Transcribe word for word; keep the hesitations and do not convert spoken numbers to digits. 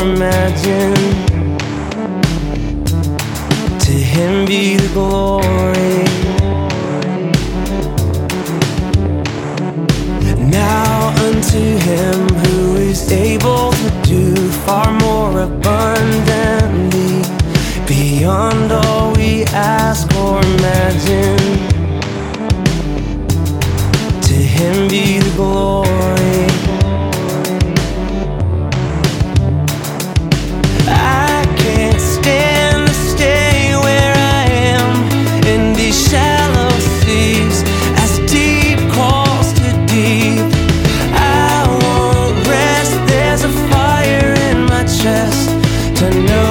imagine. To Him be the glory. Now unto Him who is able to do far more abundantly, beyond all we ask or imagine. To Him be the glory. I can't stand to stay where I am in these shallow seas, as deep calls to deep. I won't rest, there's a fire in my chest to know